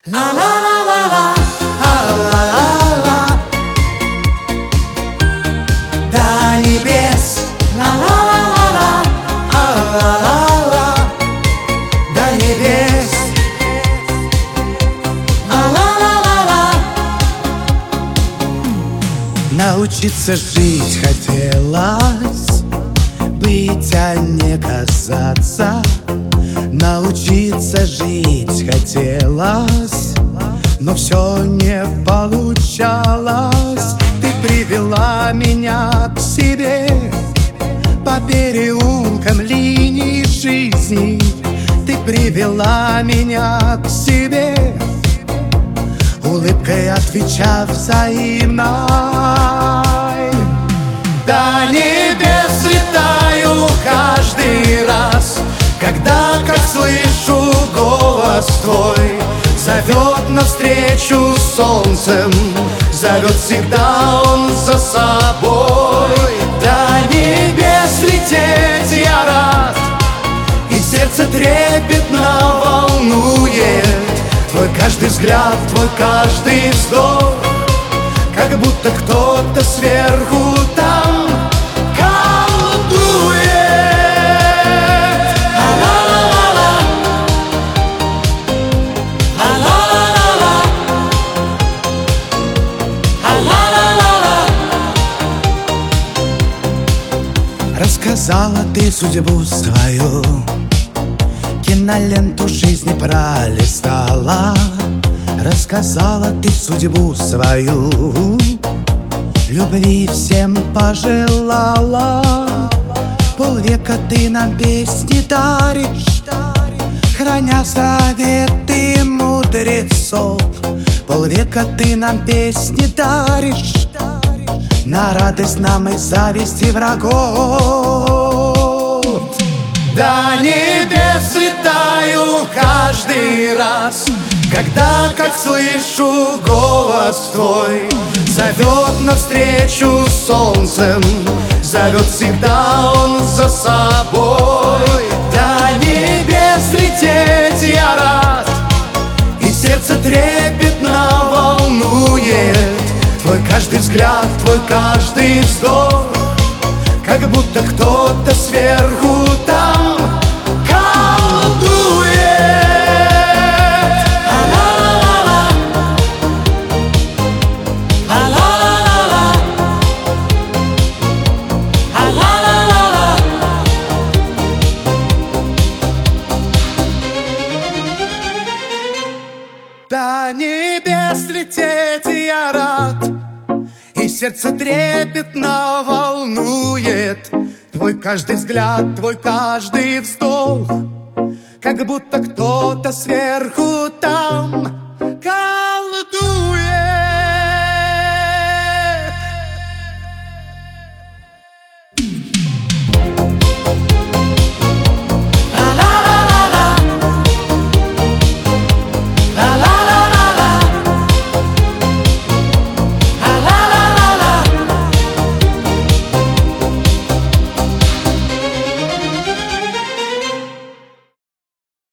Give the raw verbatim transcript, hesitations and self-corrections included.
Ла-ла-ла-ла-ла, а-ла-ла-ла-ла, до небес. Ла-ла-ла-ла-ла, а-ла-ла-ла-ла, до небес. Ла-ла-ла-ла-ла. Научиться жить хотелось, быть, а не казаться. Научиться жить хотелось, но все не получалось. Ты привела меня к себе по переулкам линий жизни. Ты привела меня к себе, улыбкой отвечав взаимной. До небес летаю каждый раз, когда, как слышу, голос твой зовет навстречу с солнцем, зовет всегда он за собой. До небес лететь я рад, и сердце трепетно волнует. Твой каждый взгляд, твой каждый вздох, как будто кто-то сверху там колдует. Рассказала ты судьбу свою, киноленту жизни пролистала. Рассказала ты судьбу свою, любви всем пожелала. Полвека ты нам песни даришь, храня советы мудрецов. Полвека ты нам песни даришь, на радость нам и зависти врагов. До небес летаю каждый раз, когда, как слышу, голос твой зовет навстречу с солнцем, зовет всегда он за собой. До небес лететь я рад, и сердце трепетно волнует. Твой каждый взгляд, твой каждый вздох, как будто кто-то сверху там колдует. А-ла-ла-ла-ла, а-ла-ла-ла-ла, а-ла-ла-ла-ла. До небес лететь я рад, и сердце трепетно волнует. Твой каждый взгляд, твой каждый вздох, как будто кто-то сверху там колдует.